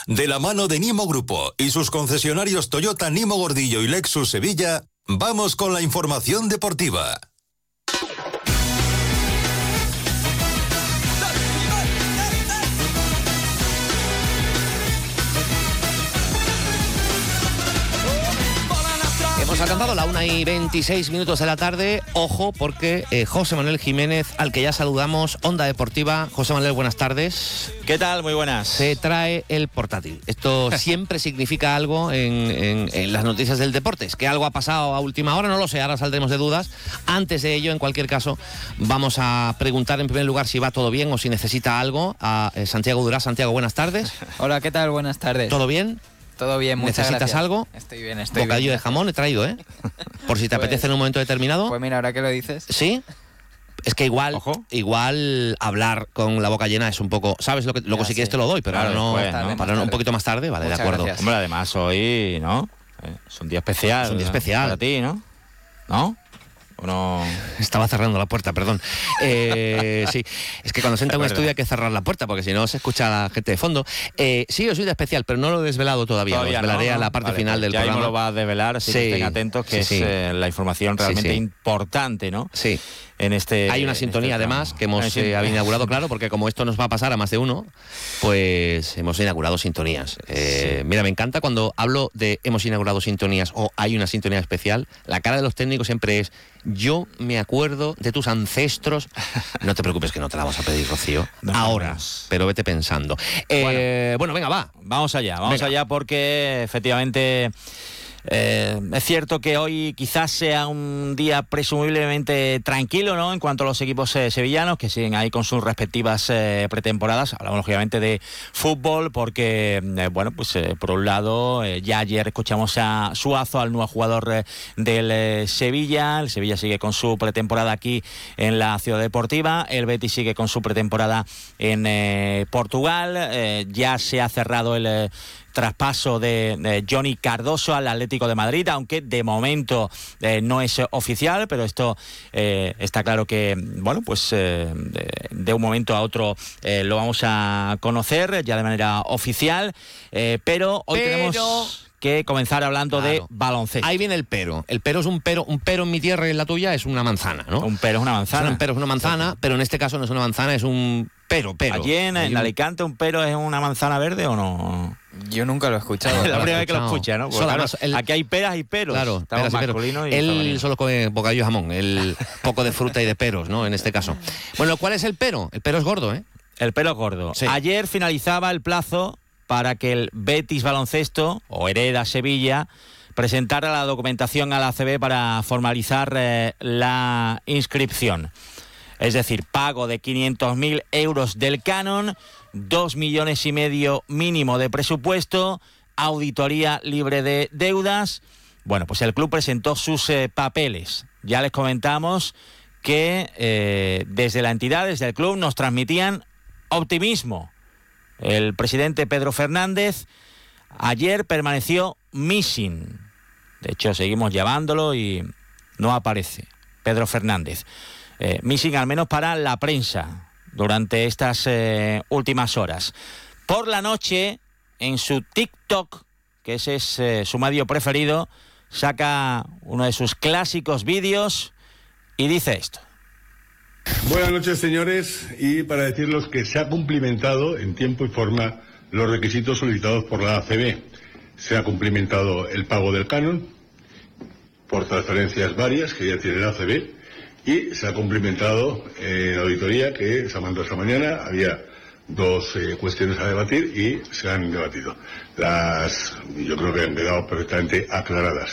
De la mano de Nimo Grupo y sus concesionarios Toyota, Nimo Gordillo y Lexus Sevilla, vamos con la información deportiva. Hemos alcanzado la 1:26 de la tarde. Ojo, porque José Manuel Jiménez, al que ya saludamos, Onda Deportiva. José Manuel, buenas tardes. ¿Qué tal? Muy buenas. Se trae el portátil. Esto siempre significa algo en las noticias del deporte. Es que algo ha pasado a última hora, no lo sé, ahora saldremos de dudas. Antes de ello, en cualquier caso, vamos a preguntar en primer lugar si va todo bien o si necesita algo a Santiago Durá. Santiago, buenas tardes. Hola, ¿qué tal? Buenas tardes. ¿Todo bien? Todo bien, muchas gracias. ¿Necesitas algo? Estoy bien, Bocadillo de jamón he traído, por si te apetece en un momento determinado. Pues mira, ahora que lo dices. ¿Sí? Es que igual hablar con la boca llena es un poco, ¿sabes? Luego si quieres te lo doy, pero claro, ahora no, para un poquito más tarde, vale, muchas de acuerdo. gracias. Hombre, además hoy, ¿no? Es un día especial. Es un día especial. Para ti, ¿no? ¿No? ¿O no? Estaba cerrando la puerta, perdón. Sí, es que cuando se entra en un estudio hay que cerrar la puerta, porque si no se escucha a la gente de fondo. Sí, yo soy de especial, pero no lo he desvelado todavía. Lo desvelaré a la parte final del programa. Ya lo va a desvelar, así que estén atentos, que es la información realmente importante, ¿no? Sí. En hay una sintonía además que hemos inaugurado, claro, porque como esto nos va a pasar a más de uno, pues hemos inaugurado sintonías. Mira, me encanta cuando hablo de hemos inaugurado sintonías o hay una sintonía especial, la cara de los técnicos siempre es: yo me acuerdo de tus ancestros. No te preocupes que no te la vamos a pedir, Rocío, ahora, pero vete pensando. Bueno, venga, va. Vamos allá porque efectivamente... es cierto que hoy quizás sea un día presumiblemente tranquilo, ¿no? En cuanto a los equipos sevillanos, que siguen ahí con sus respectivas pretemporadas. Hablamos lógicamente de fútbol porque, por un lado, ya ayer escuchamos a Suazo, al nuevo jugador del Sevilla. El Sevilla sigue con su pretemporada aquí en la Ciudad Deportiva. El Betis sigue con su pretemporada en Portugal. Ya se ha cerrado el traspaso de Johnny Cardoso al Atlético de Madrid, aunque de momento no es oficial, pero esto está claro que, de un momento a otro lo vamos a conocer ya de manera oficial, pero hoy tenemos que comenzar hablando de baloncesto. Ahí viene el pero. El pero es un pero en mi tierra y en la tuya es una manzana, ¿no? Un pero es una manzana. Un pero es una manzana, pero en este caso no es una manzana, es un pero. ¿Allí en Alicante un pero es una manzana verde o no? Yo nunca lo he escuchado. La primera vez que lo escucha, ¿no? Claro, aquí hay peras y peros. Claro, peras y peros. Él solo come bocadillo de jamón, el poco de fruta y de peros, ¿no? En este caso. Bueno, ¿cuál es el pero? El pero es gordo, ¿eh? El pero es gordo. Sí. Ayer finalizaba el plazo para que el Betis Baloncesto, o Hereda Sevilla, presentara la documentación a la ACB para formalizar la inscripción. Es decir, pago de 500.000 euros del canon, 2,5 millones mínimo de presupuesto, auditoría libre de deudas. Bueno, pues el club presentó sus papeles. Ya les comentamos que desde la entidad, desde el club, nos transmitían optimismo. El presidente Pedro Fernández ayer permaneció missing. De hecho, seguimos llamándolo y no aparece. Pedro Fernández. Missing al menos para la prensa durante estas últimas horas. Por la noche, en su TikTok, que ese es su medio preferido, saca uno de sus clásicos vídeos y dice esto. Buenas noches, señores, y para decirles que se ha cumplimentado en tiempo y forma los requisitos solicitados por la ACB. Se ha cumplimentado el pago del canon por transferencias varias que ya tiene la ACB y se ha cumplimentado la auditoría que se mandó esta mañana. Había dos cuestiones a debatir y se han debatido. Yo creo que han quedado perfectamente aclaradas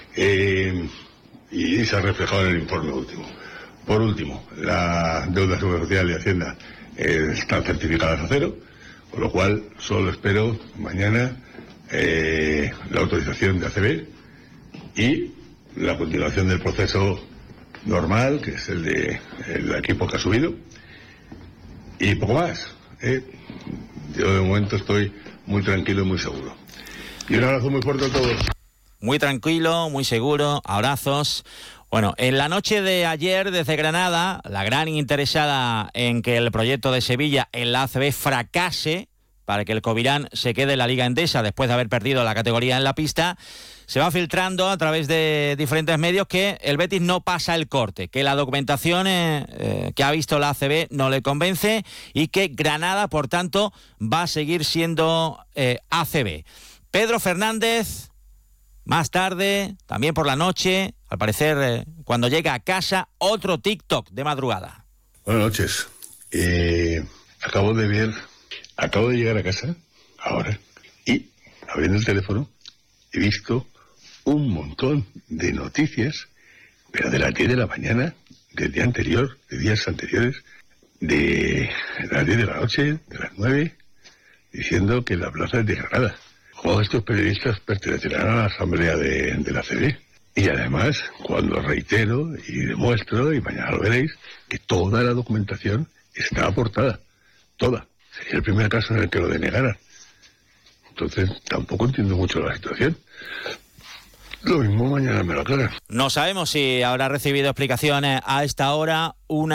y se ha reflejado en el informe último. Por último, la deuda de Seguridad Social y Hacienda están certificadas a cero, con lo cual solo espero mañana la autorización de ACB y la continuación del proceso normal, que es el del equipo que ha subido, y poco más. Yo de momento estoy muy tranquilo y muy seguro. Y un abrazo muy fuerte a todos. Muy tranquilo, muy seguro, abrazos. Bueno, en la noche de ayer desde Granada, la gran interesada en que el proyecto de Sevilla en la ACB fracase, para que el Covirán se quede en la Liga Endesa después de haber perdido la categoría en la pista, se va filtrando a través de diferentes medios que el Betis no pasa el corte, que la documentación que ha visto la ACB no le convence y que Granada, por tanto, va a seguir siendo ACB. Pedro Fernández, más tarde, también por la noche, al parecer, cuando llega a casa, otro TikTok de madrugada. Buenas noches. Acabo de llegar a casa, ahora, y abriendo el teléfono, he visto un montón de noticias, pero de las 10 de la mañana, del día anterior, de días anteriores, de las 10 de la noche, de las 9, diciendo que la plaza es de Granada. Todos estos periodistas pertenecerán a la asamblea de la ACB. Y además, cuando reitero y demuestro, y mañana lo veréis, que toda la documentación está aportada. Toda. Sería el primer caso en el que lo denegaran. Entonces, tampoco entiendo mucho la situación. Lo mismo mañana me lo aclaran. No sabemos si habrá recibido explicaciones a esta hora,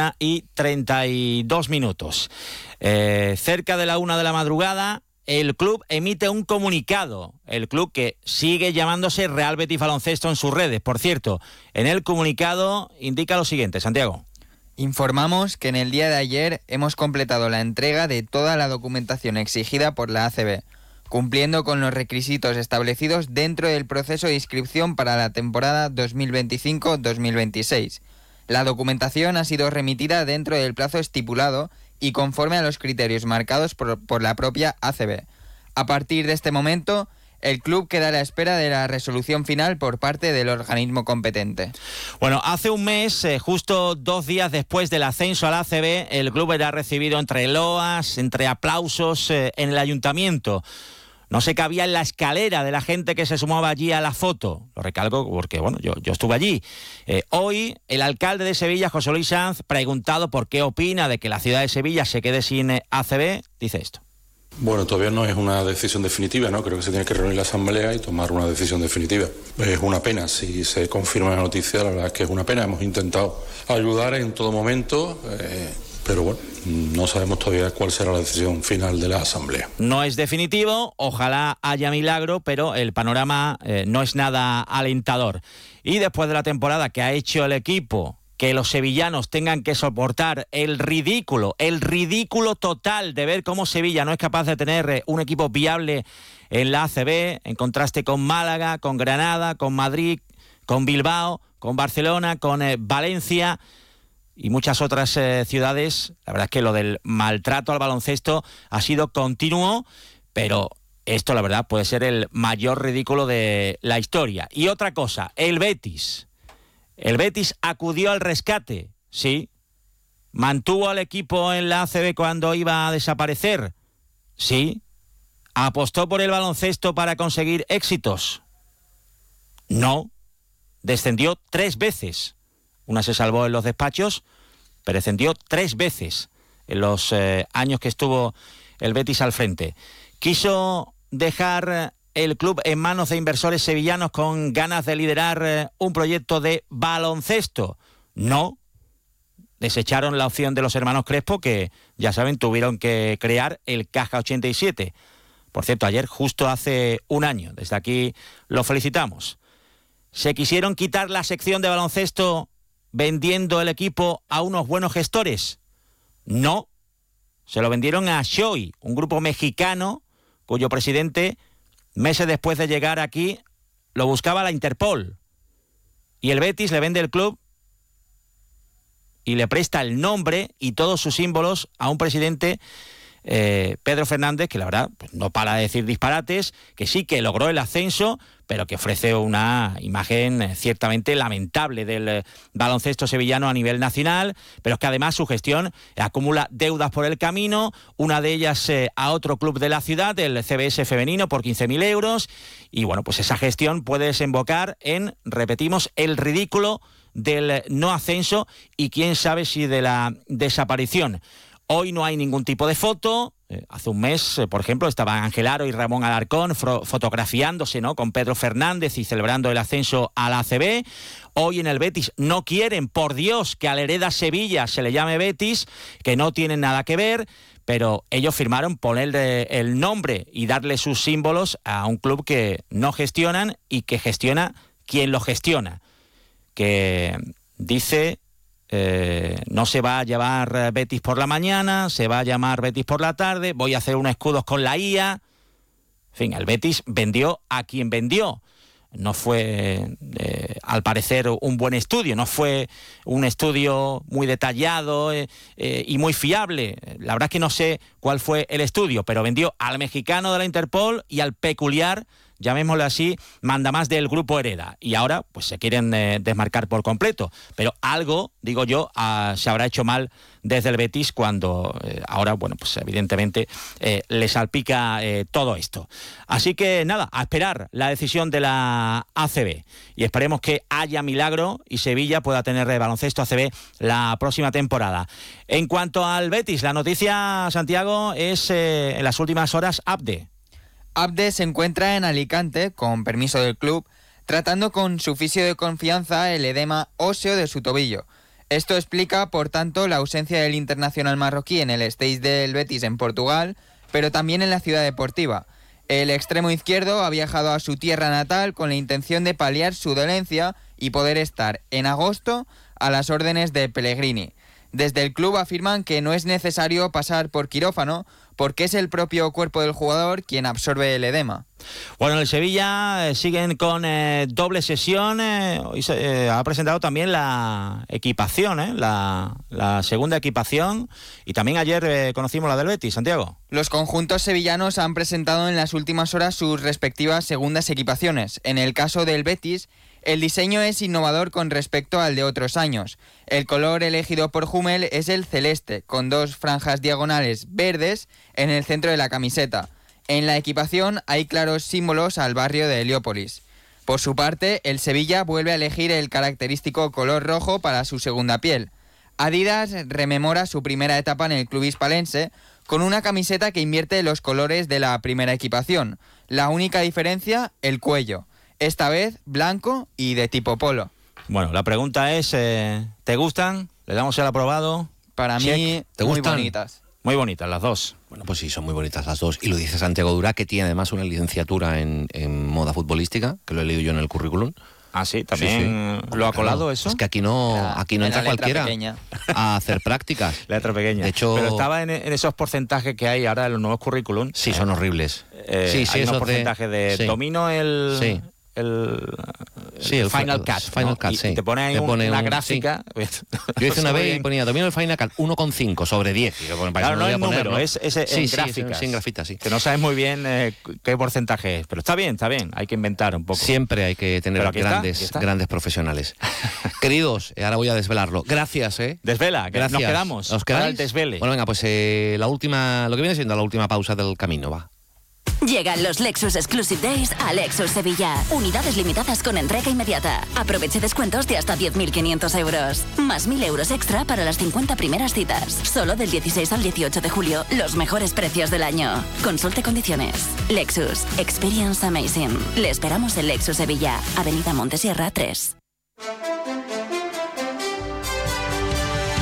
1:32. Cerca de la 1 de la madrugada, el club emite un comunicado. El club que sigue llamándose Real Betis Baloncesto en sus redes. Por cierto, en el comunicado indica lo siguiente, Santiago. Informamos que en el día de ayer hemos completado la entrega de toda la documentación exigida por la ACB, cumpliendo con los requisitos establecidos dentro del proceso de inscripción para la temporada 2025-2026. La documentación ha sido remitida dentro del plazo estipulado y conforme a los criterios marcados por la propia ACB. A partir de este momento, el club queda a la espera de la resolución final por parte del organismo competente. Bueno, hace un mes, justo 2 días después del ascenso a la ACB, el club era recibido entre loas, entre aplausos en el ayuntamiento. No se cabía en la escalera de la gente que se sumaba allí a la foto. Lo recalco porque, bueno, yo estuve allí. Hoy, el alcalde de Sevilla, José Luis Sanz, preguntado por qué opina de que la ciudad de Sevilla se quede sin ACB, dice esto. Bueno, todavía no es una decisión definitiva, ¿no? Creo que se tiene que reunir la asamblea y tomar una decisión definitiva. Es una pena, si se confirma la noticia, la verdad es que es una pena. Hemos intentado ayudar en todo momento, pero bueno, no sabemos todavía cuál será la decisión final de la asamblea. No es definitivo, ojalá haya milagro, pero el panorama no es nada alentador. Y después de la temporada que ha hecho el equipo, que los sevillanos tengan que soportar el ridículo total de ver cómo Sevilla no es capaz de tener un equipo viable en la ACB, en contraste con Málaga, con Granada, con Madrid, con Bilbao, con Barcelona, con Valencia y muchas otras ciudades. La verdad es que lo del maltrato al baloncesto ha sido continuo, pero esto la verdad puede ser el mayor ridículo de la historia. Y otra cosa, el Betis acudió al rescate, sí. Mantuvo al equipo en la ACB cuando iba a desaparecer, sí. Apostó por el baloncesto para conseguir éxitos, no. Descendió 3 veces. Una se salvó en los despachos, pero descendió 3 veces en los años que estuvo el Betis al frente. Quiso dejar el club en manos de inversores sevillanos con ganas de liderar un proyecto de baloncesto. No. Desecharon la opción de los hermanos Crespo, que, ya saben, tuvieron que crear el Caja 87. Por cierto, ayer, justo hace un año. Desde aquí lo felicitamos. Se quisieron quitar la sección de baloncesto vendiendo el equipo a unos buenos gestores. No. Se lo vendieron a Shoei, un grupo mexicano cuyo presidente, meses después de llegar aquí, lo buscaba la Interpol. Y el Betis le vende el club y le presta el nombre y todos sus símbolos a un presidente, Pedro Fernández, que la verdad pues no para de decir disparates, que sí que logró el ascenso, pero que ofrece una imagen ciertamente lamentable del baloncesto sevillano a nivel nacional, pero es que además su gestión acumula deudas por el camino, una de ellas a otro club de la ciudad, el CBS femenino, por 15.000 euros, y bueno, pues esa gestión puede desembocar en, repetimos, el ridículo del no ascenso y quién sabe si de la desaparición. Hoy no hay ningún tipo de foto, Hace un mes, por ejemplo, estaban Ángel Aro y Ramón Alarcón fotografiándose, ¿no?, con Pedro Fernández y celebrando el ascenso a la ACB. Hoy en el Betis no quieren, por Dios, que al Hereda Sevilla se le llame Betis, que no tienen nada que ver, pero ellos firmaron ponerle el nombre y darle sus símbolos a un club que no gestionan y que gestiona quien lo gestiona. Que dice... no se va a llamar Betis por la mañana, se va a llamar Betis por la tarde, voy a hacer unos escudos con la IA. En fin, el Betis vendió a quien vendió. No fue, al parecer, un buen estudio, no fue un estudio muy detallado y muy fiable. La verdad es que no sé cuál fue el estudio, pero vendió al mexicano de la Interpol y al peculiar, llamémoslo así, mandamás del grupo Hereda. Y ahora pues se quieren desmarcar por completo. Pero algo, digo yo, se habrá hecho mal desde el Betis cuando ahora, bueno, pues evidentemente le salpica todo esto. Así que nada, a esperar la decisión de la ACB. Y esperemos que haya milagro y Sevilla pueda tener baloncesto ACB la próxima temporada. En cuanto al Betis, la noticia, Santiago, es en las últimas horas Abde. Abde se encuentra en Alicante, con permiso del club, tratando con su fisio de confianza el edema óseo de su tobillo. Esto explica, por tanto, la ausencia del internacional marroquí en el stage del Betis en Portugal, pero también en la ciudad deportiva. El extremo izquierdo ha viajado a su tierra natal con la intención de paliar su dolencia y poder estar en agosto a las órdenes de Pellegrini. Desde el club afirman que no es necesario pasar por quirófano porque es el propio cuerpo del jugador quien absorbe el edema. Bueno, el Sevilla siguen con doble sesión. Hoy se ha presentado también la equipación, la segunda equipación. Y también ayer conocimos la del Betis, Santiago. Los conjuntos sevillanos han presentado en las últimas horas sus respectivas segundas equipaciones. En el caso del Betis, el diseño es innovador con respecto al de otros años. El color elegido por Hummel es el celeste, con 2 franjas diagonales verdes en el centro de la camiseta. En la equipación hay claros símbolos al barrio de Heliópolis. Por su parte, el Sevilla vuelve a elegir el característico color rojo para su segunda piel. Adidas rememora su primera etapa en el club hispalense con una camiseta que invierte los colores de la primera equipación. La única diferencia, el cuello. Esta vez blanco y de tipo polo. Bueno, la pregunta es, ¿te gustan? ¿Le damos el aprobado? Para mí, muy bonitas. Muy bonitas las dos. Bueno, pues sí, son muy bonitas las dos. Y lo dice Santiago Dura, que tiene además una licenciatura en moda futbolística, que lo he leído yo en el currículum. Ah, sí, también sí. ¿Lo ha colado eso? Es que aquí no entra cualquiera pequeña a hacer prácticas. Letra pequeña. De hecho, pero estaba en esos porcentajes que hay ahora en los nuevos currículum. Sí, son horribles. Sí, hay unos porcentajes de domino el... Sí. el Final Cut. Final Cut, sí. Y te pone ahí una gráfica. Sí. Yo hice una vez y ponía domino el Final Cut 1,5 sobre 10. Claro, no es número, es en gráficas. Sí, en grafitas, sí. Que no sabes muy bien qué porcentaje es. Pero está bien. Hay que inventar un poco. Siempre hay que tener grandes profesionales. Queridos, ahora voy a desvelarlo. Gracias, Desvela, gracias. Nos quedamos. ¿Os quedáis? El desvele. Bueno, venga, pues lo que viene siendo la última pausa del camino, va. Llegan los Lexus Exclusive Days a Lexus Sevilla. Unidades limitadas con entrega inmediata. Aproveche descuentos de hasta 10.500 euros. Más 1.000 euros extra para las 50 primeras citas. Solo del 16 al 18 de julio, los mejores precios del año. Consulte condiciones. Lexus. Experience Amazing. Le esperamos en Lexus Sevilla, Avenida Montesierra 3.